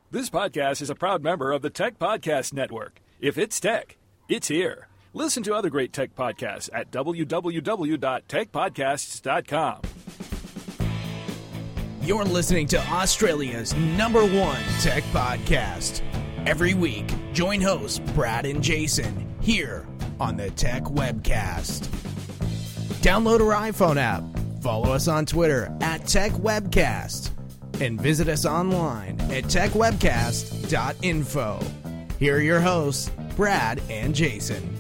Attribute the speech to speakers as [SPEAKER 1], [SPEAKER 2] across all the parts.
[SPEAKER 1] This podcast is a proud member of the Tech Podcast Network. If it's tech, it's here. Listen to other great tech podcasts at www.techpodcasts.com.
[SPEAKER 2] You're listening to Australia's #1 tech podcast. Every week, join hosts Brad and Jason here on the Tech Webcast. Download our iPhone app, follow us on Twitter at Tech Webcast, and visit us online at techwebcast.info. Here are your hosts, Brad and Jason.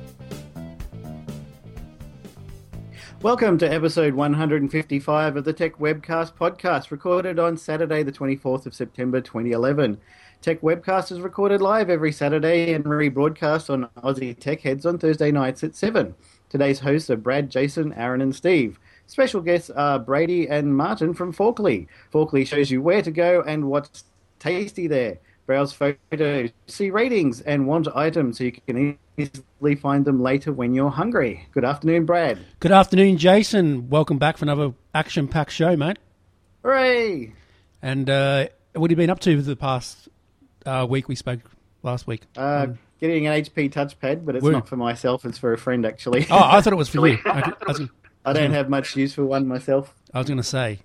[SPEAKER 3] Welcome to episode 155 of the Tech Webcast podcast, recorded on Saturday, the 24th of September, 2011. Tech Webcast is recorded live every Saturday and rebroadcast on Aussie Tech Heads on Thursday nights at 7. Today's hosts are Brad, Jason, Aaron, and Steve. Special guests are Brady and Martin from Forkly. Forkly shows you where to go and what's tasty there. Browse photos, see ratings, and want items so you can easily find them later when you're hungry. Good afternoon, Brad.
[SPEAKER 4] Good afternoon, Jason. Welcome back for another action-packed show, mate.
[SPEAKER 3] Hooray!
[SPEAKER 4] And what have you been up to for the past week? We spoke last week.
[SPEAKER 3] Getting an HP touchpad, but it's
[SPEAKER 4] Woo.
[SPEAKER 3] not for myself. It's for a friend, actually.
[SPEAKER 4] Oh, I thought it was for you.
[SPEAKER 3] I don't have much use for one myself.
[SPEAKER 4] I was going to say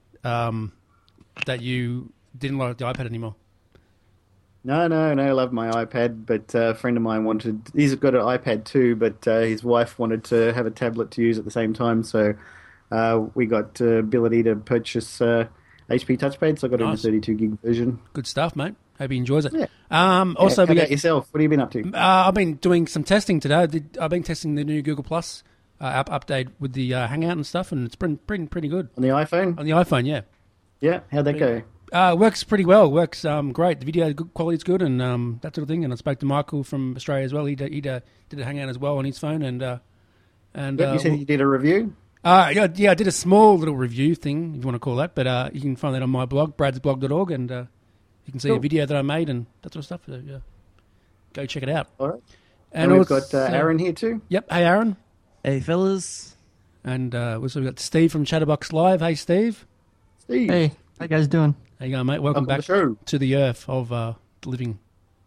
[SPEAKER 4] that you didn't like the iPad anymore.
[SPEAKER 3] No, I love my iPad, but a friend of mine he's got an iPad too, but his wife wanted to have a tablet to use at the same time, so we got the ability to purchase HP touchpad, so I got him a 32 gig version.
[SPEAKER 4] Good stuff, mate. Hope he enjoys it.
[SPEAKER 3] Yeah.
[SPEAKER 4] Also,
[SPEAKER 3] how about yourself? What have you been up to?
[SPEAKER 4] I've been doing some testing today. I've been testing the new Google Plus app update with the Hangout and stuff, and it's pretty good.
[SPEAKER 3] On the iPhone?
[SPEAKER 4] On the iPhone, yeah.
[SPEAKER 3] Yeah, how'd that go?
[SPEAKER 4] Works pretty well. Works great. The video quality is good and that sort of thing. And I spoke to Michael from Australia as well. He did a Hangout as well on his phone. And you
[SPEAKER 3] said you did a review?
[SPEAKER 4] Yeah, I did a small little review thing, if you want to call that. But you can find that on my blog, bradsblog.org, and you can see a video that I made and that sort of stuff. So, yeah, go check it out.
[SPEAKER 3] All right.
[SPEAKER 4] And
[SPEAKER 3] we've got Aaron here too.
[SPEAKER 4] Yep. Hey, Aaron.
[SPEAKER 5] Hey, fellas.
[SPEAKER 4] And also we've got Steve from Chatterbox Live. Hey, Steve.
[SPEAKER 3] Steve.
[SPEAKER 5] Hey, how you guys doing?
[SPEAKER 4] How you going, mate? Welcome back to the earth of the living.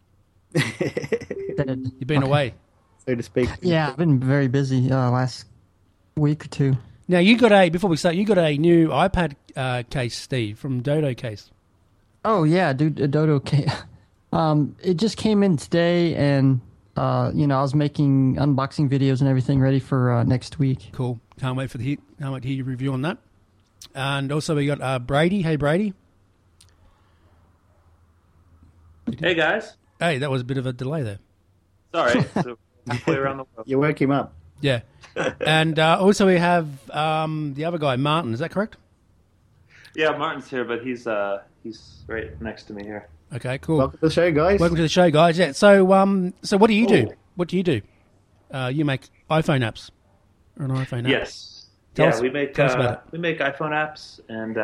[SPEAKER 4] You've been away,
[SPEAKER 3] so to speak.
[SPEAKER 5] Yeah, I've been very busy last week or two.
[SPEAKER 4] Now, before we start, you got a new iPad case, Steve, from Dodo Case.
[SPEAKER 5] Oh, yeah, dude, a Dodo case. It just came in today, and, I was making unboxing videos and everything ready for next week.
[SPEAKER 4] Cool. Can't wait to hear your review on that. And also we got Brady. Hey, Brady.
[SPEAKER 6] Hey, guys.
[SPEAKER 4] Hey, that was a bit of a delay there.
[SPEAKER 6] Sorry. So halfway around the world.
[SPEAKER 3] You woke him up.
[SPEAKER 4] Yeah. And also we have the other guy, Martin. Is that correct?
[SPEAKER 6] Yeah, Martin's here, but he's right next to me here.
[SPEAKER 4] Okay, cool.
[SPEAKER 3] Welcome to the show, guys.
[SPEAKER 4] Welcome to the show, guys. Yeah. So what do you do? What do you do? You make iPhone apps. Or an iPhone app.
[SPEAKER 6] Yes.
[SPEAKER 4] Tell us
[SPEAKER 6] about it. We make iPhone apps, and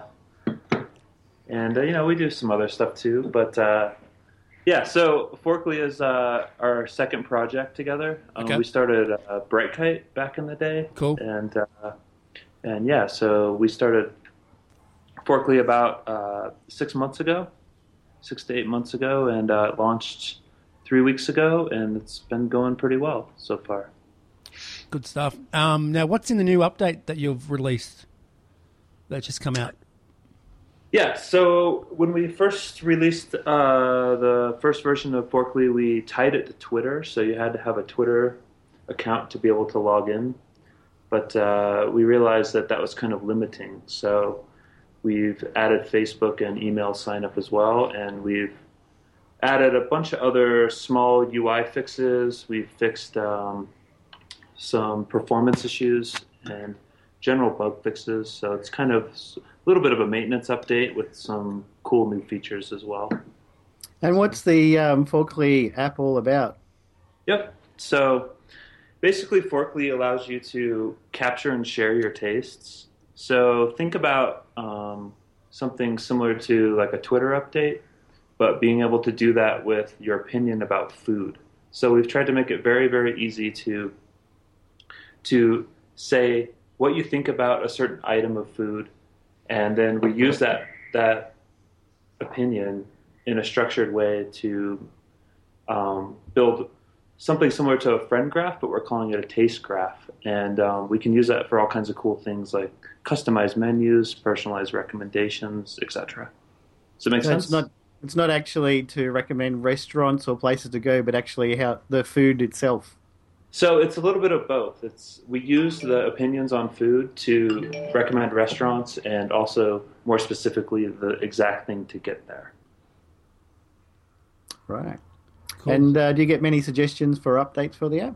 [SPEAKER 6] we do some other stuff too. But so Forkly is our second project together.
[SPEAKER 4] Okay.
[SPEAKER 6] We started BrightKite back in the day.
[SPEAKER 4] Cool.
[SPEAKER 6] And so we started Forkly about 6 to 8 months ago, and it launched 3 weeks ago, and it's been going pretty well so far.
[SPEAKER 4] Good stuff. Now, what's in the new update that you've released that's just come out?
[SPEAKER 6] Yeah, so when we first released the first version of Forkly, we tied it to Twitter, so you had to have a Twitter account to be able to log in. But we realized that was kind of limiting, so we've added Facebook and email sign-up as well, and we've added a bunch of other small UI fixes. We've fixed some performance issues and general bug fixes. So it's kind of a little bit of a maintenance update with some cool new features as well.
[SPEAKER 3] And what's the Forkly app all about?
[SPEAKER 6] Yep. So basically Forkly allows you to capture and share your tastes. So think about something similar to like a Twitter update, but being able to do that with your opinion about food. So we've tried to make it very, very easy to say what you think about a certain item of food, and then we use that opinion in a structured way to build something similar to a friend graph, but we're calling it a taste graph. And we can use that for all kinds of cool things like customized menus, personalized recommendations, etc. Does it make sense?
[SPEAKER 3] It's not actually to recommend restaurants or places to go, but actually how the food itself.
[SPEAKER 6] So it's a little bit of both. We use the opinions on food to recommend restaurants and also more specifically the exact thing to get there.
[SPEAKER 3] Right.
[SPEAKER 4] Cool.
[SPEAKER 3] And do you get many suggestions for updates for the app?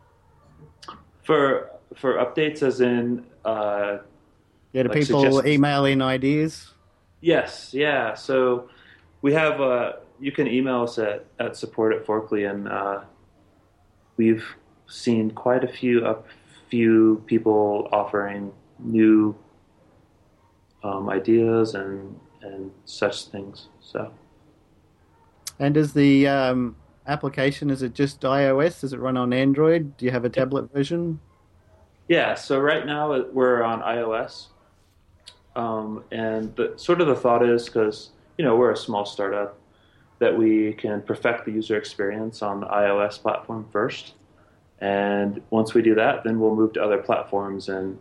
[SPEAKER 6] For updates as in
[SPEAKER 3] Do
[SPEAKER 6] like
[SPEAKER 3] people
[SPEAKER 6] suggestions?
[SPEAKER 3] email in ideas?
[SPEAKER 6] Yes, yeah. So we have you can email us at support@Forkly, and we've seen quite a few people offering new ideas and such things. So.
[SPEAKER 3] And is the application, is it just iOS? Does it run on Android? Do you have a tablet version?
[SPEAKER 6] Yeah, so right now we're on iOS, and the thought is, because we're a small startup, that we can perfect the user experience on the iOS platform first, and once we do that, then we'll move to other platforms. And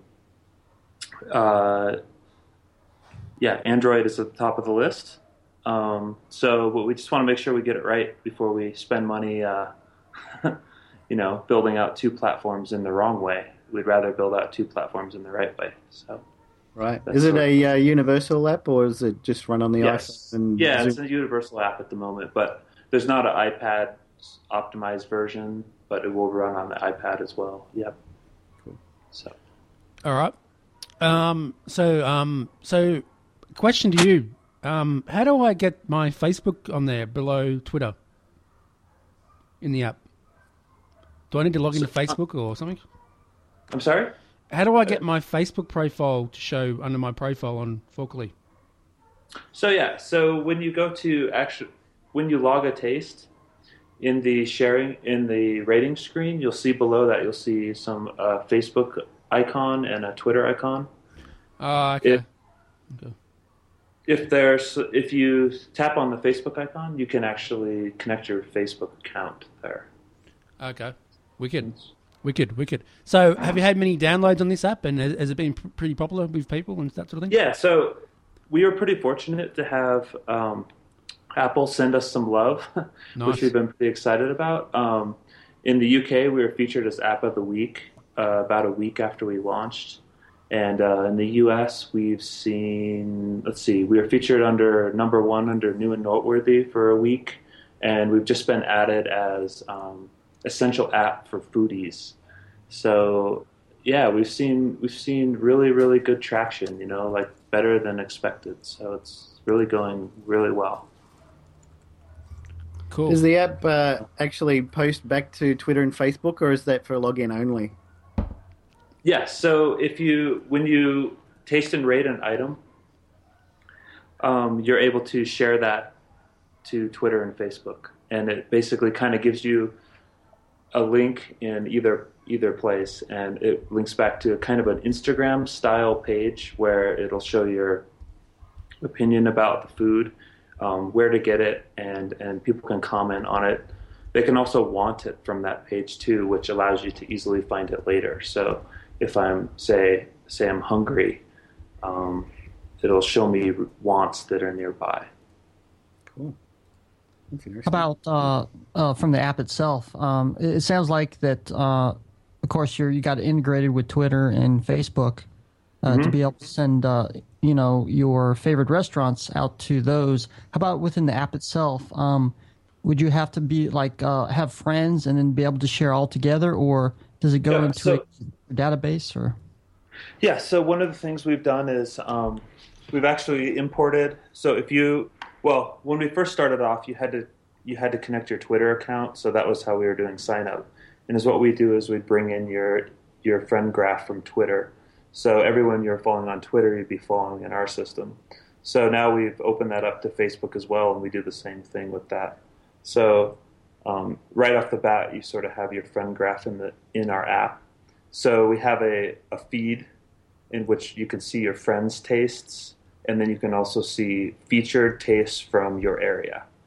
[SPEAKER 6] Android is at the top of the list. But we just want to make sure we get it right before we spend money, building out two platforms in the wrong way. We'd rather build out two platforms in the right way. So,
[SPEAKER 3] Right. Is it a universal app, or is it just run on the
[SPEAKER 6] yes.
[SPEAKER 3] iPhone? And
[SPEAKER 6] Yeah,
[SPEAKER 3] Zoom?
[SPEAKER 6] it's a universal app at the moment, but there's not an iPad optimized version, but it will run on the iPad as well. Yep.
[SPEAKER 3] Cool.
[SPEAKER 6] So.
[SPEAKER 4] All right. So question to you. How do I get my Facebook on there below Twitter in the app? Do I need to log into Facebook or something?
[SPEAKER 6] I'm sorry?
[SPEAKER 4] How do I get my Facebook profile to show under my profile on Forkly?
[SPEAKER 6] So when you go to when you log a taste in the rating screen, you'll see below that, you'll see some Facebook icon and a Twitter icon.
[SPEAKER 4] Okay.
[SPEAKER 6] If you tap on the Facebook icon, you can actually connect your Facebook account there.
[SPEAKER 4] Okay. Wicked. So have you had many downloads on this app, and has it been pretty popular with people and that sort of thing?
[SPEAKER 6] Yeah, so we were pretty fortunate to have Apple send us some love,
[SPEAKER 4] Nice.
[SPEAKER 6] which we've been pretty excited about. In the UK, we were featured as App of the Week about a week after we launched. And in the US, we've seen, we were featured under number 1 under New and Noteworthy for a week. And we've just been added as essential app for foodies. So yeah, we've seen really, really good traction, like better than expected. So it's really going really well.
[SPEAKER 4] Cool.
[SPEAKER 3] Does the app actually post back to Twitter and Facebook, or is that for login only?
[SPEAKER 6] Yeah, so when you taste and rate an item, you're able to share that to Twitter and Facebook. And it basically kind of gives you a link in either place, and it links back to kind of an Instagram style page where it'll show your opinion about the food, where to get it, and people can comment on it. They can also want it from that page too, which allows you to easily find it later. So if I'm say I'm hungry, it'll show me wants that are nearby.
[SPEAKER 3] Cool.
[SPEAKER 5] How about from the app itself? It sounds like that. Of course, you got it integrated with Twitter and Facebook to be able to send your favorite restaurants out to those. How about within the app itself? Would you have to be have friends and then be able to share all together, or does it go into a database? Or
[SPEAKER 6] yeah, so one of the things we've done is we've actually imported. So when we first started off, you had to connect your Twitter account. So that was how we were doing sign up. And what we do is we bring in your friend graph from Twitter. So everyone you're following on Twitter, you'd be following in our system. So now we've opened that up to Facebook as well, and we do the same thing with that. So right off the bat, you sort of have your friend graph in our app. So we have a feed in which you can see your friends' tastes, and then you can also see featured tastes from your area.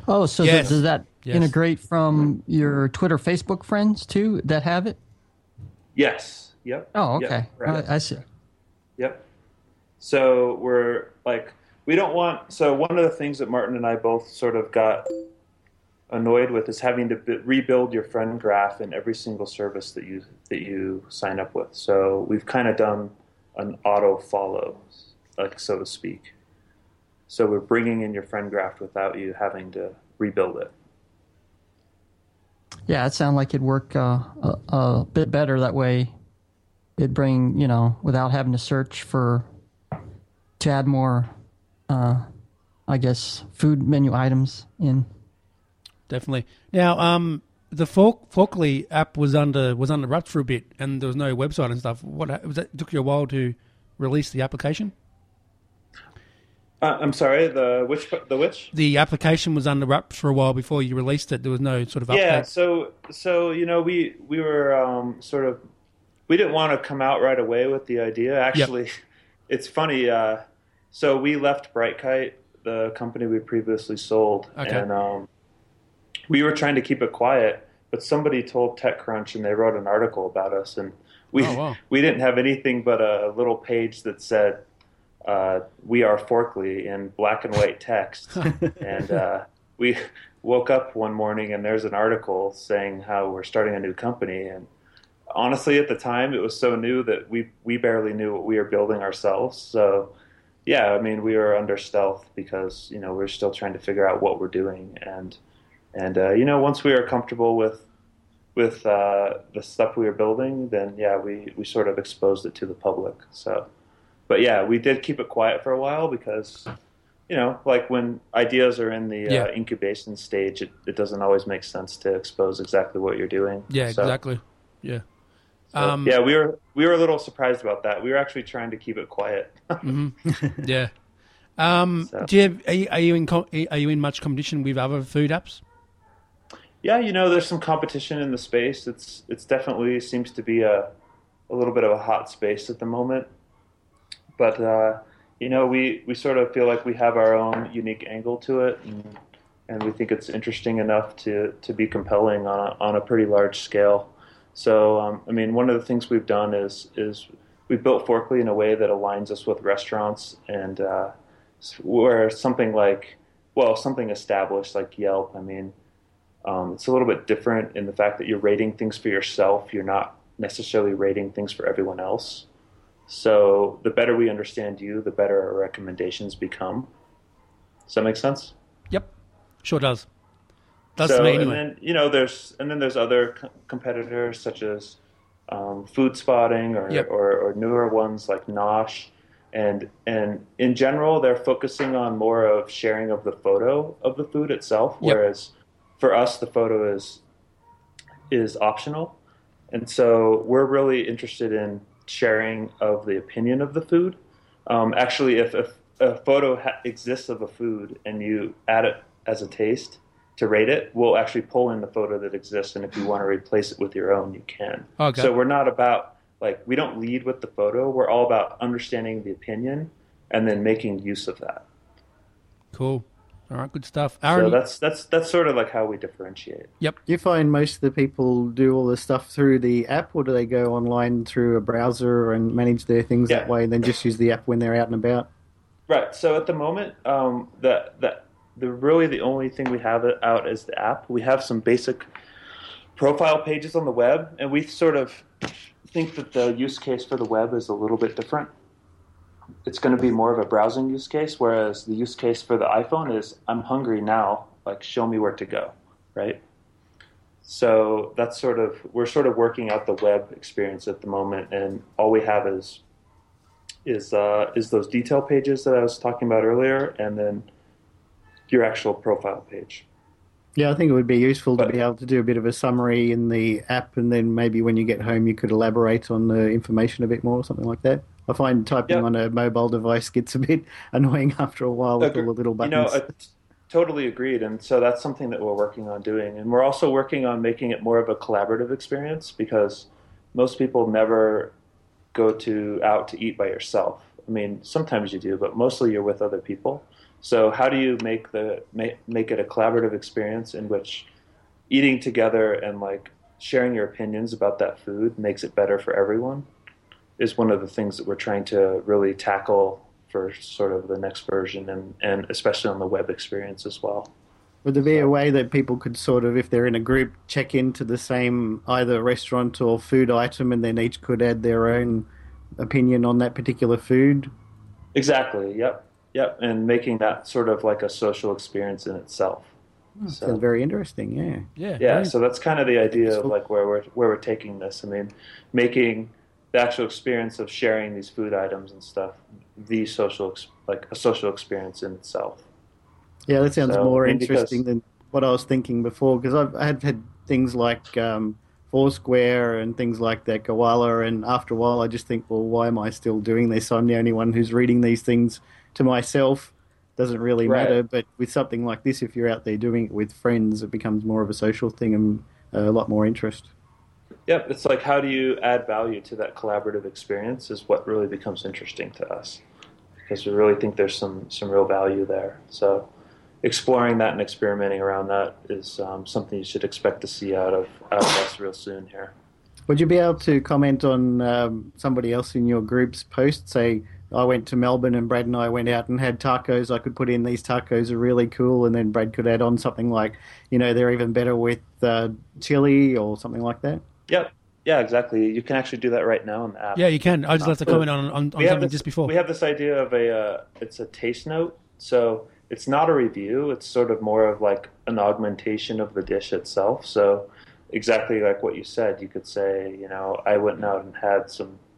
[SPEAKER 5] Oh, so
[SPEAKER 4] Yes.
[SPEAKER 5] does that
[SPEAKER 4] Yes.
[SPEAKER 5] integrate from your Twitter, Facebook friends too that have it?
[SPEAKER 6] Yes. Yep.
[SPEAKER 5] Oh,
[SPEAKER 6] Yep.
[SPEAKER 5] okay.
[SPEAKER 6] Right.
[SPEAKER 5] I see.
[SPEAKER 6] Yep. So we're like, we don't want. So one of the things that Martin and I both sort of got annoyed with is having to rebuild your friend graph in every single service that you sign up with. So we've kind of done an auto follow, like so to speak. So we're bringing in your friend graph without you having to rebuild it.
[SPEAKER 5] Yeah, it sounded like it'd work a bit better that way. It'd bring, without having to search to add more, I guess, food menu items in.
[SPEAKER 4] Definitely. Now, the Forkly app was under wraps for a bit, and there was no website and stuff. It took you a while to release the application?
[SPEAKER 6] I'm sorry. The which?
[SPEAKER 4] The application was under wraps for a while before you released it. There was no sort of update.
[SPEAKER 6] Yeah. So we were sort of, we didn't want to come out right away with the idea. Actually, yep. It's funny. So we left Brightkite, the company we previously sold,
[SPEAKER 4] okay.
[SPEAKER 6] And we were trying to keep it quiet, but somebody told TechCrunch, and they wrote an article about us, and we didn't have anything but a little page that said, "We are Forkly" in black and white text, and we woke up one morning and there's an article saying how we're starting a new company. And honestly, at the time, it was so new that we barely knew what we were building ourselves. So yeah, I mean, we were under stealth because we're still trying to figure out what we're doing, and once we were comfortable with the stuff we were building, then yeah, we sort of exposed it to the public. So. But yeah, we did keep it quiet for a while because, like when ideas are in the incubation stage, it doesn't always make sense to expose exactly what you're doing.
[SPEAKER 4] Yeah, so, exactly. Yeah.
[SPEAKER 6] So, yeah, we were a little surprised about that. We were actually trying to keep it quiet.
[SPEAKER 4] Mm-hmm. Yeah. Do you are you in much competition with other food apps?
[SPEAKER 6] Yeah, there's some competition in the space. It's definitely seems to be a little bit of a hot space at the moment. But, we sort of feel like we have our own unique angle to it, and we think it's interesting enough to be compelling on a pretty large scale. So, one of the things we've done is we built Forkly in a way that aligns us with restaurants, and where something established like Yelp, it's a little bit different in the fact that you're rating things for yourself. You're not necessarily rating things for everyone else. So the better we understand you, the better our recommendations become. Does that make sense?
[SPEAKER 4] Yep, sure does. Does to me anyway.
[SPEAKER 6] And then there's other competitors such as Food Spotting or newer ones like Nosh, and in general they're focusing on more of sharing of the photo of the food itself, whereas for us the photo is optional, and so we're really interested in sharing of the opinion of the food. Actually, if a photo exists of a food and you add it as a taste to rate it, we'll actually pull in the photo that exists, and if you want to replace it with your own, you can.
[SPEAKER 4] Okay.
[SPEAKER 6] So we're not about, we don't lead with the photo. We're all about understanding the opinion and then making use of that.
[SPEAKER 4] Cool. All right, good stuff. Aaron,
[SPEAKER 6] so that's sort of like how we differentiate.
[SPEAKER 4] Yep.
[SPEAKER 3] Do you find most of the people do all the stuff through the app, or do they go online through a browser and manage their things that way, and then just use the app when they're out and about?
[SPEAKER 6] Right. So at the moment, really the only thing we have out is the app. We have some basic profile pages on the web, and we sort of think that the use case for the web is a little bit different. It's going to be more of a browsing use case, whereas the use case for the iPhone is, I'm hungry now, show me where to go, right? So that's we're sort of working out the web experience at the moment, and all we have is those detail pages that I was talking about earlier, and then your actual profile page.
[SPEAKER 3] Yeah, I think it would be useful to be able to do a bit of a summary in the app, and then maybe when you get home you could elaborate on the information a bit more or something like that. I find typing on a mobile device gets a bit annoying after a while with all the little buttons.
[SPEAKER 6] Totally agreed, and so that's something that we're working on doing. And we're also working on making it more of a collaborative experience, because most people never go out to eat by yourself. Sometimes you do, but mostly you're with other people. So how do you make it a collaborative experience in which eating together and like sharing your opinions about that food makes it better for everyone is one of the things that we're trying to really tackle for sort of the next version, and especially on the web experience as well.
[SPEAKER 3] Would there be a way that people could sort of, if they're in a group, check into the same either restaurant or food item, and then each could add their own opinion on that particular food?
[SPEAKER 6] Exactly. Yep. And making that sort of like a social experience in itself.
[SPEAKER 3] So, sounds very interesting. Yeah.
[SPEAKER 6] Yeah. So that's kind of the idea of like where we're taking this. I mean, making the actual experience of sharing these food items and stuff a social experience in itself.
[SPEAKER 3] Yeah, that sounds more interesting than what I was thinking before, because I've had things like Foursquare and things like that, Koala, and after a while I just think, well, why am I still doing this? I'm the only one who's reading these things to myself. Doesn't really matter, but with something like this, if you're out there doing it with friends, it becomes more of a social thing and a lot more interest.
[SPEAKER 6] Yep, it's like how do you add value to that collaborative experience is what really becomes interesting to us, because we really think there's some real value there. So exploring that and experimenting around that is something you should expect to see out of us real soon here.
[SPEAKER 3] Would you be able to comment on somebody else in your group's post? Say, I went to Melbourne and Brad and I went out and had tacos. I could put in these tacos are really cool, and then Brad could add on something like, they're even better with chili or something like that.
[SPEAKER 6] Yep. Yeah, exactly. You can actually do that right now in the app.
[SPEAKER 4] Yeah, you can. I just left a comment on something just before.
[SPEAKER 6] We have this idea of it's a taste note. So it's not a review. It's sort of more of like an augmentation of the dish itself. So exactly like what you said, you could say, I went out and had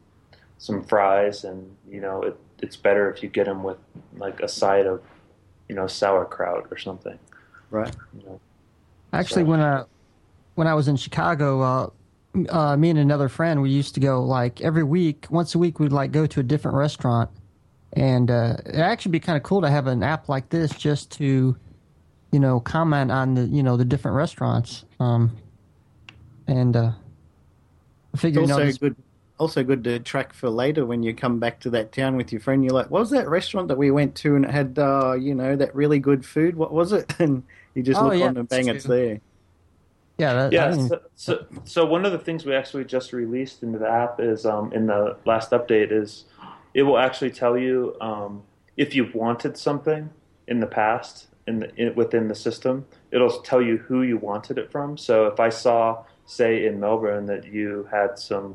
[SPEAKER 6] some fries, and it's better if you get them with like a side of sauerkraut or something.
[SPEAKER 3] Right.
[SPEAKER 5] Actually, when I was in Chicago, me and another friend, we used to go like every week, once a week, we'd like go to a different restaurant, and it'd actually be kind of cool to have an app like this just to, comment on the different restaurants. And I figure
[SPEAKER 3] also good to track for later when you come back to that town with your friend. You're like, what was that restaurant that we went to and it had, that really good food? What was it? And you just look on and bang, it's there.
[SPEAKER 5] Yeah.
[SPEAKER 6] So one of the things we actually just released into the app is in the last update is it will actually tell you if you've wanted something in the past within the system. It'll tell you who you wanted it from. So if I saw, say, in Melbourne that you had some,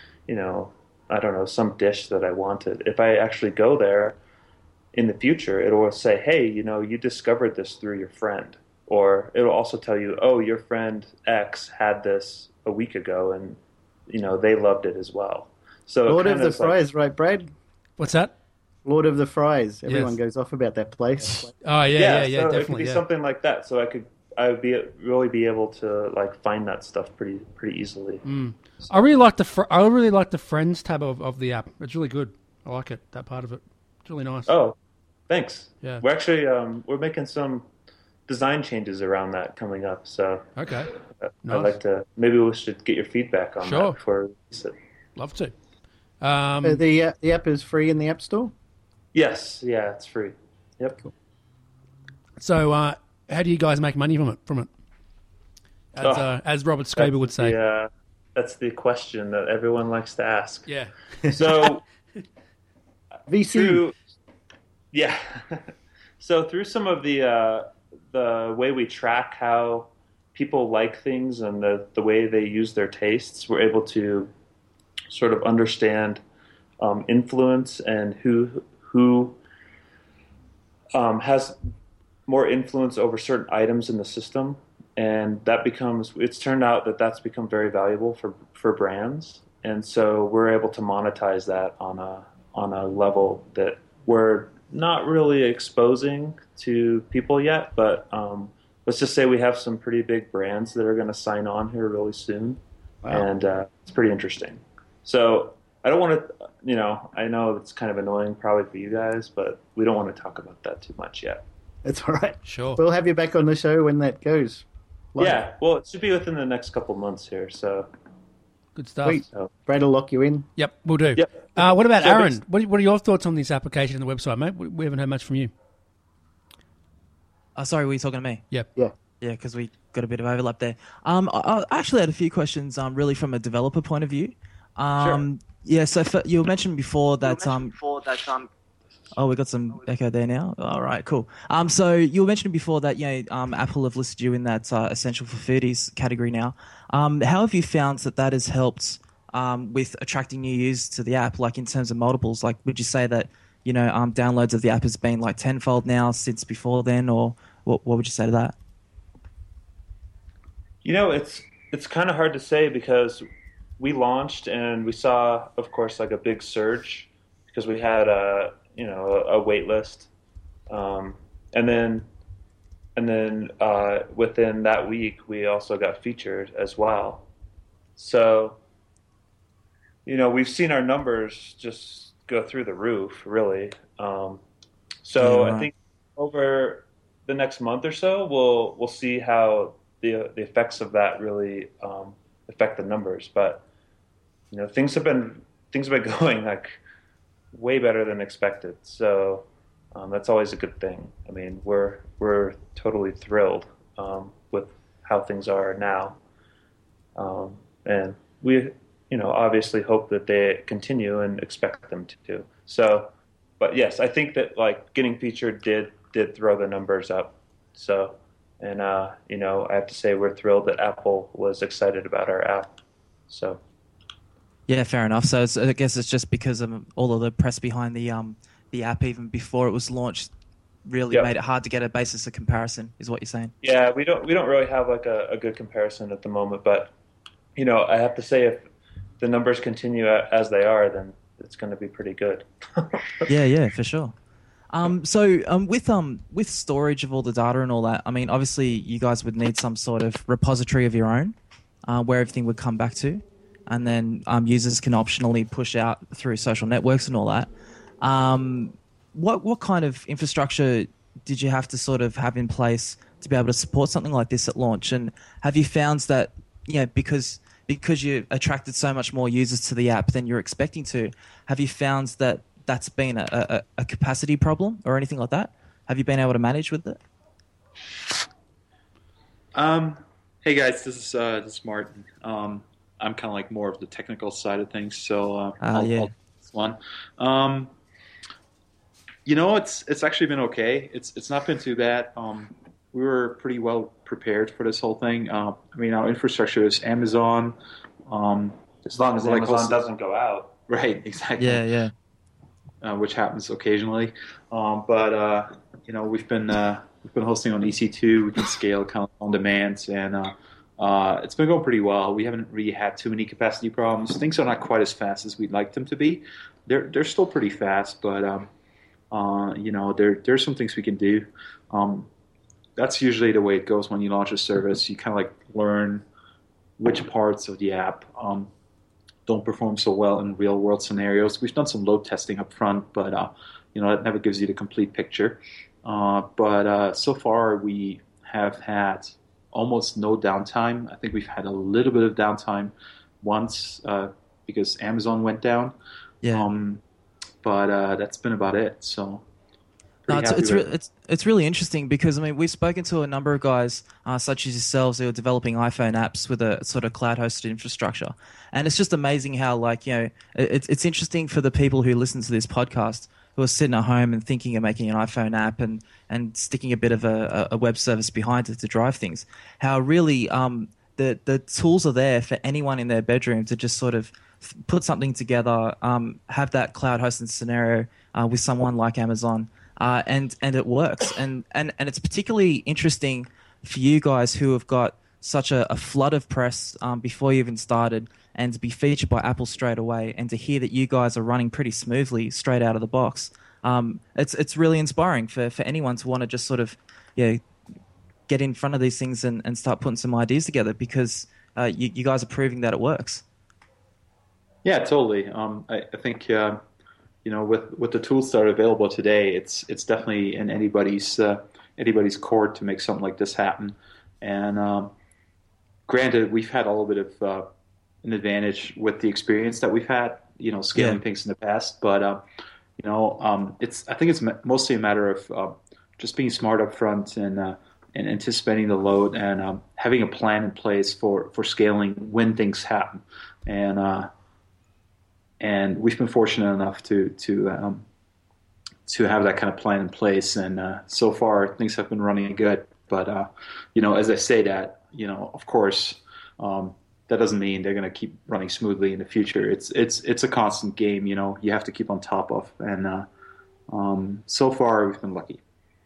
[SPEAKER 6] some dish that I wanted, if I actually go there in the future, it will say, hey, you discovered this through your friend. Or it'll also tell you, oh, your friend X had this a week ago, and they loved it as well. So
[SPEAKER 3] Lord of the Fries, right, Brad?
[SPEAKER 4] What's that?
[SPEAKER 3] Lord of the Fries. Everyone goes off about that place.
[SPEAKER 4] Oh yeah,
[SPEAKER 6] so
[SPEAKER 4] definitely.
[SPEAKER 6] It could be something like that. So I would really be able to like find that stuff pretty easily.
[SPEAKER 4] So. I really like the Friends tab of the app. It's really good. I like it. That part of it. It's really nice.
[SPEAKER 6] Oh, thanks.
[SPEAKER 4] Yeah,
[SPEAKER 6] we're actually we're making some design changes around that coming up. So
[SPEAKER 4] okay,
[SPEAKER 6] nice. I'd like to. Maybe we should get your feedback on that before we release it.
[SPEAKER 4] Love to.
[SPEAKER 3] So the app is free in the App Store?
[SPEAKER 6] Yes. Yeah, it's free. Yep.
[SPEAKER 3] Cool.
[SPEAKER 4] So, how do you guys make money from it? As Robert Scober would say.
[SPEAKER 6] Yeah, that's the question that everyone likes to ask.
[SPEAKER 4] Yeah.
[SPEAKER 6] So,
[SPEAKER 3] VC.
[SPEAKER 6] So through some of the way we track how people like things and the way they use their tastes, we're able to sort of understand influence and who has more influence over certain items in the system, and it's turned out that's become very valuable for brands, and so we're able to monetize that on a level that we're not really exposing to people yet, but let's just say we have some pretty big brands that are going to sign on here really soon. Wow. And it's pretty interesting. So I don't want to, I know it's kind of annoying probably for you guys, but we don't want to talk about that too much yet.
[SPEAKER 3] That's all right.
[SPEAKER 4] Sure.
[SPEAKER 3] We'll have you back on the show when that goes live.
[SPEAKER 6] Yeah, well, it should be within the next couple months here, so.
[SPEAKER 4] Good stuff.
[SPEAKER 3] Sweet. So, Brad will lock you in.
[SPEAKER 4] Yep, we'll do.
[SPEAKER 6] Yep.
[SPEAKER 4] What about Aaron? What are your thoughts on this application and the website, mate? We haven't heard much from you.
[SPEAKER 7] Sorry, were you talking to me?
[SPEAKER 4] Yep.
[SPEAKER 3] Yeah.
[SPEAKER 7] Yeah, because we got a bit of overlap there. I actually had a few questions, really from a developer point of view.
[SPEAKER 6] Sure.
[SPEAKER 7] Yeah, so you mentioned before that. Oh, we got some echo there now. All right, cool. So you were mentioning before that Apple have listed you in that essential for foodies category now. How have you found that has helped with attracting new users to the app? Like in terms of multiples, like would you say that downloads of the app has been like tenfold now since before then, or what would you say to that?
[SPEAKER 6] It's kind of hard to say because we launched and we saw, of course, like a big surge because we had a wait list, and then within that week we also got featured as well. So we've seen our numbers just go through the roof, really. I think over the next month or so we'll see how the effects of that really affect the numbers. But things have been going like way better than expected. So that's always a good thing. I mean, we're totally thrilled with how things are now, and we obviously hope that they continue and expect them to. So, but yes, I think that like getting featured did throw the numbers up. So. And, I have to say we're thrilled that Apple was excited about our app. So,
[SPEAKER 7] yeah, fair enough. So I guess it's just because of all of the press behind the app even before it was launched really made it hard to get a basis of comparison, is what you're saying?
[SPEAKER 6] Yeah, we don't really have like a good comparison at the moment. But, I have to say if the numbers continue as they are, then it's going to be pretty good.
[SPEAKER 7] Yeah, for sure. With storage of all the data and all that, I mean, obviously you guys would need some sort of repository of your own, where everything would come back to, and then users can optionally push out through social networks and all that. What kind of infrastructure did you have to sort of have in place to be able to support something like this at launch? And have you found that because you attracted so much more users to the app than you're expecting to, have you found that that's been a capacity problem or anything like that? Have you been able to manage with it?
[SPEAKER 8] Hey guys, this is Martin. I'm kind of like more of the technical side of things, so I'll this one. It's actually been okay. It's not been too bad. We were pretty well prepared for this whole thing. I mean, our infrastructure is Amazon.
[SPEAKER 6] As long as Amazon doesn't go out.
[SPEAKER 8] Right, exactly.
[SPEAKER 7] Yeah.
[SPEAKER 8] Which happens occasionally, but we've been hosting on EC2. We can scale kind of on demand, and it's been going pretty well. We haven't really had too many capacity problems. Things are not quite as fast as we'd like them to be. They're still pretty fast, but there's some things we can do. That's usually the way it goes when you launch a service. You kind of like learn which parts of the app don't perform so well in real world scenarios. We've done some load testing up front, but that never gives you the complete picture. But so far we have had almost no downtime. I think we've had a little bit of downtime once because Amazon went down.
[SPEAKER 7] Yeah.
[SPEAKER 8] But that's been about it. So.
[SPEAKER 7] No, it's really interesting because I mean we've spoken to a number of guys such as yourselves who are developing iPhone apps with a sort of cloud hosted infrastructure, and it's just amazing how it's interesting for the people who listen to this podcast who are sitting at home and thinking of making an iPhone app and sticking a bit of a web service behind it to drive things. How really the tools are there for anyone in their bedroom to just sort of put something together, have that cloud hosted scenario with someone like Amazon. And it works, and it's particularly interesting for you guys who have got such a flood of press before you even started, and to be featured by Apple straight away, and to hear that you guys are running pretty smoothly straight out of the box. It's really inspiring for anyone to want to just sort of get in front of these things and start putting some ideas together because you guys are proving that it works.
[SPEAKER 8] Yeah, totally. I think. With the tools that are available today, it's definitely in anybody's court to make something like this happen. And granted, we've had a little bit of an advantage with the experience that we've had, scaling things in the past. But I think it's mostly a matter of just being smart up front and anticipating the load and having a plan in place for scaling when things happen. And we've been fortunate enough to have that kind of plan in place. And so far, things have been running good. But as I say that, of course, that doesn't mean they're going to keep running smoothly in the future. It's a constant game. You have to keep on top of. And so far, we've been lucky.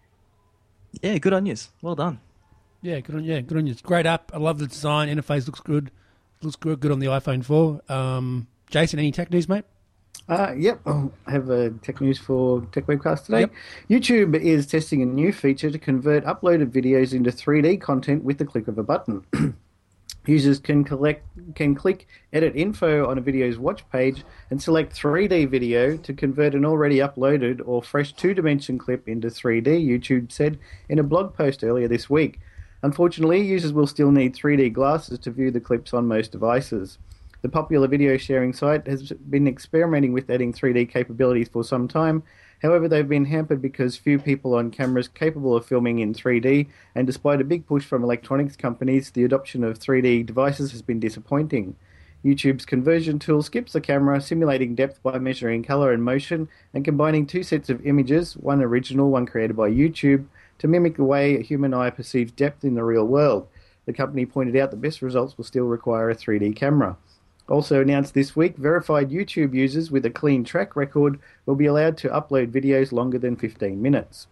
[SPEAKER 7] Yeah, good on you. Well done.
[SPEAKER 4] Yeah, good on you. It's a great app. I love the design. Interface looks good. Looks good on the iPhone 4. Jason, any tech news, mate?
[SPEAKER 3] Yep, I have tech news for Tech Webcast today. Yep. YouTube is testing a new feature to convert uploaded videos into 3D content with the click of a button. Users can click Edit Info on a video's watch page and select 3D video to convert an already uploaded or fresh 2-dimension clip into 3D, YouTube said in a blog post earlier this week. Unfortunately, users will still need 3D glasses to view the clips on most devices. The popular video sharing site has been experimenting with adding 3D capabilities for some time. However, they've been hampered because few people on cameras capable of filming in 3D, and despite a big push from electronics companies, the adoption of 3D devices has been disappointing. YouTube's conversion tool skips the camera, simulating depth by measuring color and motion, and combining two sets of images, one original, one created by YouTube, to mimic the way a human eye perceives depth in the real world. The company pointed out the best results will still require a 3D camera. Also announced this week, verified YouTube users with a clean track record will be allowed to upload videos longer than 15 minutes.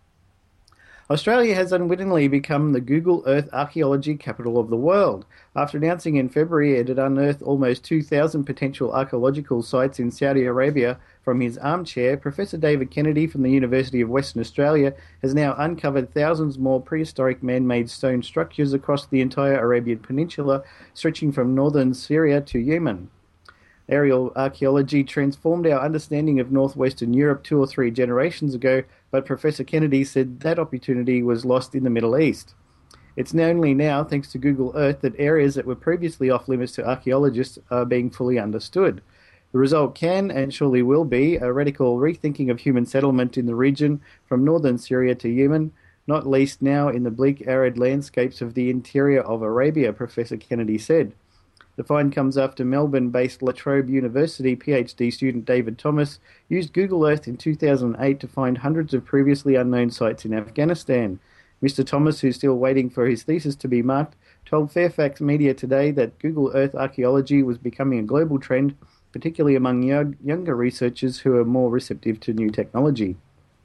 [SPEAKER 3] Australia has unwittingly become the Google Earth archaeology capital of the world. After announcing in February it had unearthed almost 2,000 potential archaeological sites in Saudi Arabia from his armchair, Professor David Kennedy from the University of Western Australia has now uncovered thousands more prehistoric man-made stone structures across the entire Arabian Peninsula, stretching from northern Syria to Yemen. Aerial archaeology transformed our understanding of northwestern Europe 2 or 3 generations ago, but Professor Kennedy said that opportunity was lost in the Middle East. It's only now, thanks to Google Earth, that areas that were previously off limits to archaeologists are being fully understood. The result can, and surely will be, a radical rethinking of human settlement in the region from northern Syria to Yemen, not least now in the bleak, arid landscapes of the interior of Arabia, Professor Kennedy said. The find comes after Melbourne-based La Trobe University PhD student David Thomas used Google Earth in 2008 to find hundreds of previously unknown sites in Afghanistan. Mr. Thomas, who's still waiting for his thesis to be marked, told Fairfax Media today that Google Earth archaeology was becoming a global trend, particularly among younger researchers who are more receptive to new technology.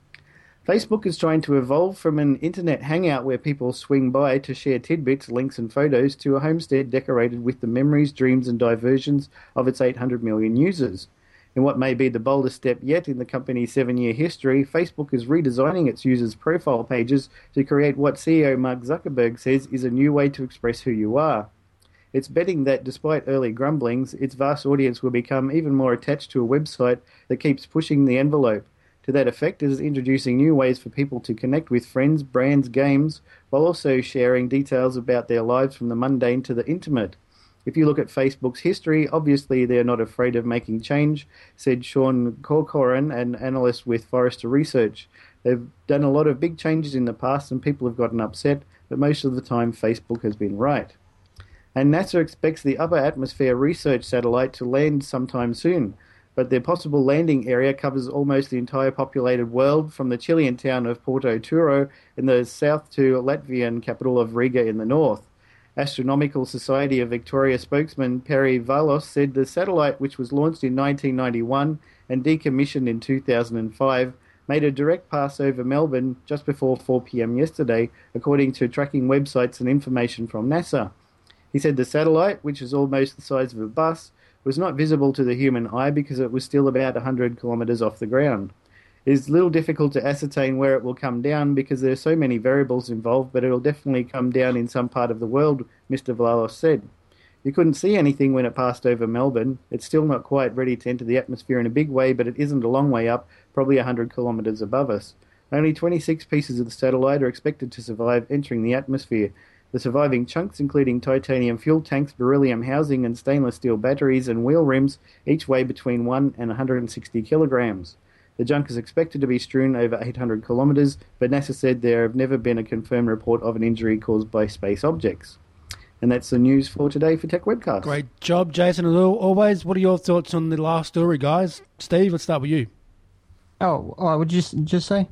[SPEAKER 3] Facebook is trying to evolve from an internet hangout where people swing by to share tidbits, links and photos to a homestead decorated with the memories, dreams and diversions of its 800 million users. In what may be the boldest step yet in the company's 7-year history, Facebook is redesigning its users' profile pages to create what CEO Mark Zuckerberg says is a new way to express who you are. It's betting that, despite early grumblings, its vast audience will become even more attached to a website that keeps pushing the envelope. To that effect, it is introducing new ways for people to connect with friends, brands, games, while also sharing details about their lives from the mundane to the intimate. If you look at Facebook's history, obviously they're not afraid of making change, said Sean Corcoran, an analyst with Forrester Research. They've done a lot of big changes in the past and people have gotten upset, but most of the time Facebook has been right. And NASA expects the Upper Atmosphere Research Satellite to land sometime soon, but their possible landing area covers almost the entire populated world, from the Chilean town of Porto Turro in the south to Latvian capital of Riga in the north. Astronomical Society of Victoria spokesman Perry Valos said the satellite, which was launched in 1991 and decommissioned in 2005, made a direct pass over Melbourne just before 4 p.m. yesterday, according to tracking websites and information from NASA. He said the satellite, which is almost the size of a bus, was not visible to the human eye because it was still about 100 kilometres off the ground. It is a little difficult to ascertain where it will come down because there are so many variables involved, but it will definitely come down in some part of the world, Mr. Vlalos said. You couldn't see anything when it passed over Melbourne. It's still not quite ready to enter the atmosphere in a big way, but it isn't a long way up, probably 100 kilometres above us. Only 26 pieces of the satellite are expected to survive entering the atmosphere. The surviving chunks, including titanium fuel tanks, beryllium housing and stainless steel batteries and wheel rims, each weigh between 1 and 160 kilograms. The junk is expected to be strewn over 800 kilometres, but NASA said there have never been a confirmed report of an injury caused by space objects. And that's the news for today for Tech Webcast.
[SPEAKER 4] Great job, Jason, as always. What are your thoughts on the last story, guys? Steve, let's start with you.
[SPEAKER 5] Oh, what would you just say?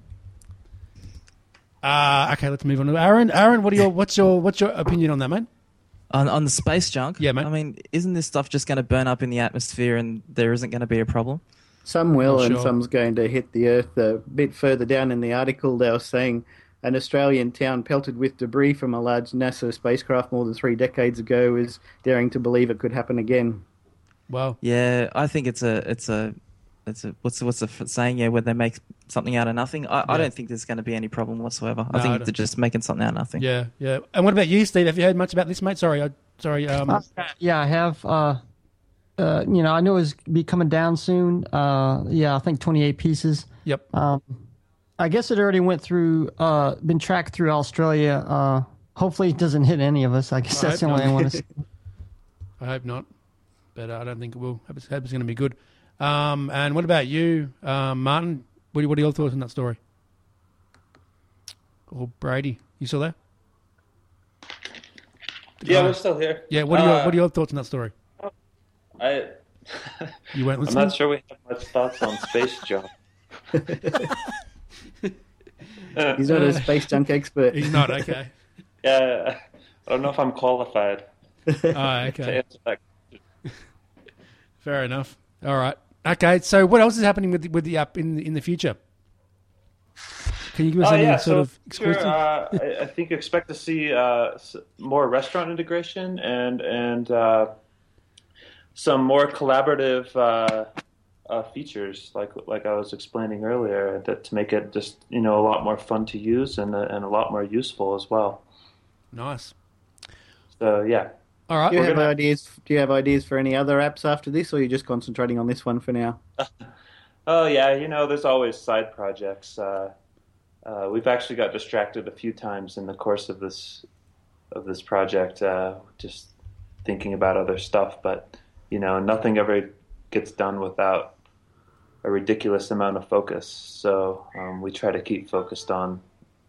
[SPEAKER 4] Okay, let's move on to Aaron. Aaron, what's your opinion on that, mate?
[SPEAKER 7] On the space junk?
[SPEAKER 4] Yeah, mate.
[SPEAKER 7] I mean, isn't this stuff just going to burn up in the atmosphere and there isn't going to be a problem?
[SPEAKER 3] Some will,
[SPEAKER 4] Not
[SPEAKER 3] and
[SPEAKER 4] sure.
[SPEAKER 3] some's going to hit the Earth. A bit further down in the article, they were saying an Australian town pelted with debris from a large NASA spacecraft more than 3 decades ago is daring to believe it could happen again.
[SPEAKER 4] Wow.
[SPEAKER 7] Yeah, I think it's a what's the saying? Yeah, where they make something out of nothing. I don't think there's going to be any problem whatsoever.
[SPEAKER 4] No,
[SPEAKER 7] I think they're just making something out of nothing.
[SPEAKER 4] Yeah, yeah. And what about you, Steve? Have you heard much about this, mate? Sorry.
[SPEAKER 5] Yeah, I have. I knew it was be coming down soon. I think 28 pieces.
[SPEAKER 4] Yep.
[SPEAKER 5] I guess it already went through, been tracked through Australia. Hopefully it doesn't hit any of us. I guess that's the only thing I want to say.
[SPEAKER 4] I hope not, but I don't think it will. Hope it's going to be good. And what about you, Martin? What are your thoughts on that story? Or Brady, you still there?
[SPEAKER 6] Yeah, we're still here.
[SPEAKER 4] Yeah, what are your thoughts on that story? You weren't
[SPEAKER 6] I'm
[SPEAKER 4] listening?
[SPEAKER 6] not sure we have much thoughts on space junk.
[SPEAKER 3] He's not a space junk expert.
[SPEAKER 4] He's not, okay.
[SPEAKER 6] Yeah, I don't know if I'm qualified
[SPEAKER 4] Oh,
[SPEAKER 6] to
[SPEAKER 4] okay.
[SPEAKER 6] answer that.
[SPEAKER 4] Fair enough. All right. Okay, so what else is happening with the app in the future? Can you give us any sort of exclusive?
[SPEAKER 6] I think you expect to see more restaurant integration and some more collaborative features, like I was explaining earlier, that to make it just a lot more fun to use and a lot more useful as well.
[SPEAKER 4] Nice.
[SPEAKER 6] So yeah.
[SPEAKER 4] All right.
[SPEAKER 3] Do you have ideas for any other apps after this, or are you just concentrating on this one for now?
[SPEAKER 6] Oh yeah, there's always side projects. We've actually got distracted a few times in the course of this project, just thinking about other stuff. But nothing ever gets done without a ridiculous amount of focus. So we try to keep focused on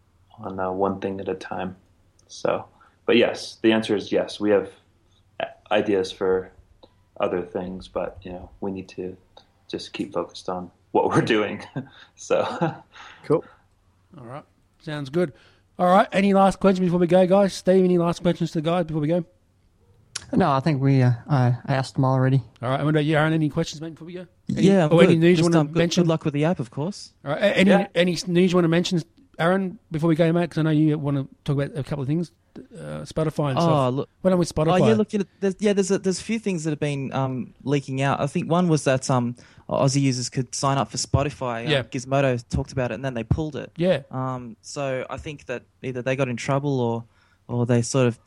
[SPEAKER 6] one thing at a time. So, but yes, the answer is yes. We have ideas for other things, but we need to just keep focused on what we're doing. So
[SPEAKER 3] Cool.
[SPEAKER 4] All right. Sounds good. All right. Any last questions before we go, guys? Steve, any last questions to the guys before we go?
[SPEAKER 5] No, I think I asked them already.
[SPEAKER 4] All right. And what about you, Aaron? Any questions, mate, before we go?
[SPEAKER 7] Yeah.
[SPEAKER 4] Any news you want to mention?
[SPEAKER 7] Good luck with the app, of course.
[SPEAKER 4] All right. Any news you want to mention, Aaron, before we go, mate? Because I know you want to talk about a couple of things. Spotify and stuff.
[SPEAKER 7] Look.
[SPEAKER 4] What on with Spotify?
[SPEAKER 7] Oh, yeah, look, there's a few things that have been leaking out. I think one was that Aussie users could sign up for Spotify.
[SPEAKER 4] Yeah.
[SPEAKER 7] Gizmodo talked about it, and then they pulled it.
[SPEAKER 4] Yeah.
[SPEAKER 7] So I think that either they got in trouble or they sort of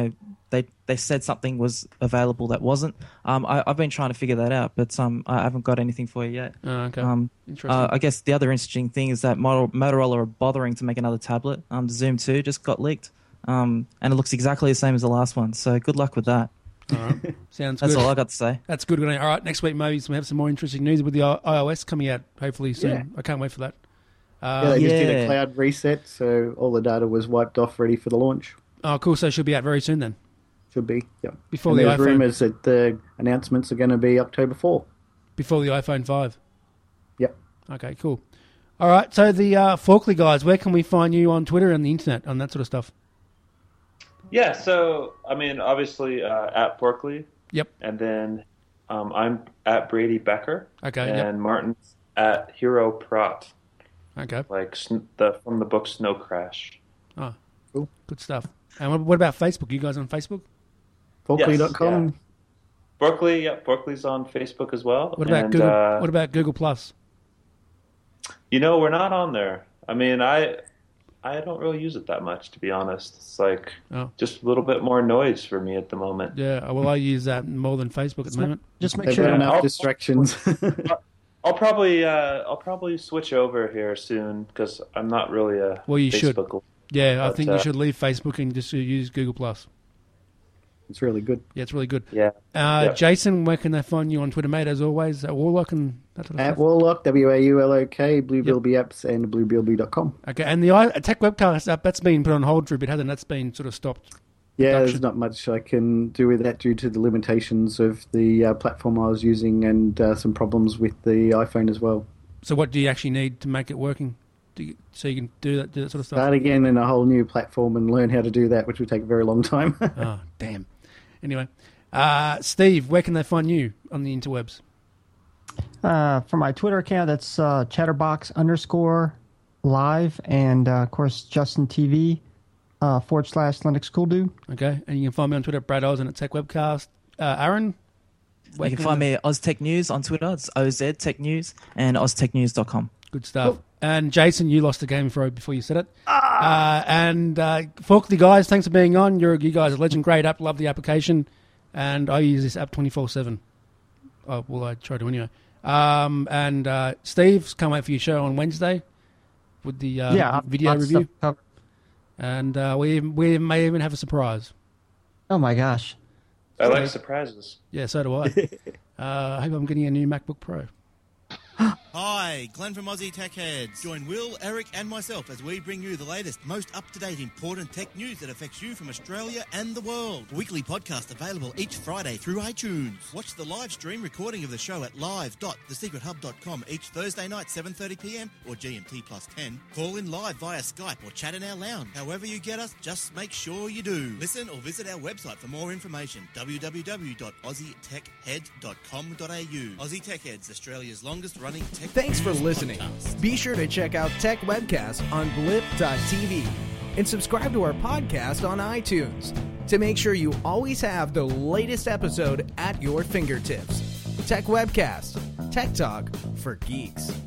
[SPEAKER 7] they said something was available that wasn't. I've been trying to figure that out, but I haven't got anything for you yet.
[SPEAKER 4] Oh, okay. Interesting.
[SPEAKER 7] I guess the other interesting thing is that Motorola are bothering to make another tablet. The Zoom 2 just got leaked. And it looks exactly the same as the last one. So good luck with that.
[SPEAKER 4] All right. Sounds
[SPEAKER 7] That's
[SPEAKER 4] good.
[SPEAKER 7] all I got to say.
[SPEAKER 4] That's good. All right. Next week, maybe we have some more interesting news with the iOS coming out, hopefully soon.
[SPEAKER 3] Yeah.
[SPEAKER 4] I can't wait for that.
[SPEAKER 3] They just did a cloud reset, so all the data was wiped off, ready for the launch.
[SPEAKER 4] Oh, cool. So it should be out very soon then.
[SPEAKER 3] Should be, yeah.
[SPEAKER 4] Before
[SPEAKER 3] and
[SPEAKER 4] the
[SPEAKER 3] there's
[SPEAKER 4] iPhone.
[SPEAKER 3] rumours that the announcements are going to be October 4.
[SPEAKER 4] Before the iPhone 5.
[SPEAKER 3] Yep.
[SPEAKER 4] Okay, cool. All right. So the Forkly guys, where can we find you on Twitter and the internet on that sort of stuff?
[SPEAKER 6] yeah, so I mean, obviously at Forkly.
[SPEAKER 4] Yep.
[SPEAKER 6] And then I'm at Brady Becker.
[SPEAKER 4] Okay.
[SPEAKER 6] And
[SPEAKER 4] Yep.
[SPEAKER 6] Martin's at Hero Prot,
[SPEAKER 4] Okay.
[SPEAKER 6] like from the book Snow Crash.
[SPEAKER 4] Oh,
[SPEAKER 3] Cool.
[SPEAKER 4] good stuff. And what about Facebook? You guys on Facebook?
[SPEAKER 3] Forkly.com.
[SPEAKER 6] Yes, Forkly, yeah, Forkly's on Facebook as well.
[SPEAKER 4] What about
[SPEAKER 6] and,
[SPEAKER 4] Google? What about Google Plus?
[SPEAKER 6] We're not on there. I mean, I don't really use it that much, to be honest. It's like just a little bit more noise for me at the moment.
[SPEAKER 4] Yeah. Well, I use that more than Facebook at the moment.
[SPEAKER 5] Just make
[SPEAKER 3] They've
[SPEAKER 5] sure.
[SPEAKER 3] got enough distractions.
[SPEAKER 6] I'll probably switch over here soon because I'm not really a
[SPEAKER 4] Well, you should.
[SPEAKER 6] Facebook.
[SPEAKER 4] Yeah, I
[SPEAKER 6] But,
[SPEAKER 4] think you should leave Facebook and just use Google Plus.
[SPEAKER 3] It's really good.
[SPEAKER 4] Yeah, it's really good.
[SPEAKER 6] Yeah.
[SPEAKER 4] Jason, where can they find you on Twitter, mate? As always, at Warlock and that sort of
[SPEAKER 3] At
[SPEAKER 4] stuff.
[SPEAKER 3] Warlock, WAULOK, Blue Bilby Apps, and bluebilby.com.
[SPEAKER 4] Okay, and the Tech Webcast app, that's been put on hold for a bit, hasn't it? That's been sort of stopped.
[SPEAKER 3] Yeah,
[SPEAKER 4] production.
[SPEAKER 3] there's not much I can do with that due to the limitations of the platform I was using and some problems with the iPhone as well.
[SPEAKER 4] So what do you actually need to make it working? So you can do that sort of stuff?
[SPEAKER 3] Start again in a whole new platform and learn how to do that, which would take a very long time.
[SPEAKER 4] Oh, damn. Anyway, Steve, where can they find you on the interwebs?
[SPEAKER 5] For my Twitter account, that's chatterbox_live, and of course Justin TV /Linux Cool Dude.
[SPEAKER 4] Okay, and you can find me on Twitter at Brad Oz and at Tech Webcast. Aaron?
[SPEAKER 7] You can find me at OzTech News on Twitter. It's OZ Tech News and OzTechNews.com.
[SPEAKER 4] Good stuff. Cool. And Jason, you lost the game throw before you said it. And Forkley guys, thanks for being on. You guys are legend. Great app. Love the application. And I use this app 24/7. Oh, well, I try to anyway. And Steve, can't wait for your show on Wednesday with the video review. And we may even have a surprise.
[SPEAKER 5] Oh, my gosh.
[SPEAKER 6] I like surprises.
[SPEAKER 4] Yeah, so do I. I hope I'm getting a new MacBook Pro.
[SPEAKER 9] Hi, Glenn from Aussie Tech Heads. Join Will, Eric and myself as we bring you the latest, most up-to-date important tech news that affects you from Australia and the world. Weekly podcast available each Friday through iTunes. Watch the live stream recording of the show at live.thesecrethub.com each Thursday night 7:30pm or GMT +10. Call in live via Skype or chat in our lounge. However you get us, just make sure you do. Listen or visit our website for more information, www.aussietechhead.com.au. Aussie Tech Heads, Australia's longest running tech.
[SPEAKER 2] Thanks for listening. Be sure to check out Tech Webcast on blip.tv and subscribe to our podcast on iTunes to make sure you always have the latest episode at your fingertips. Tech Webcast, Tech Talk for Geeks.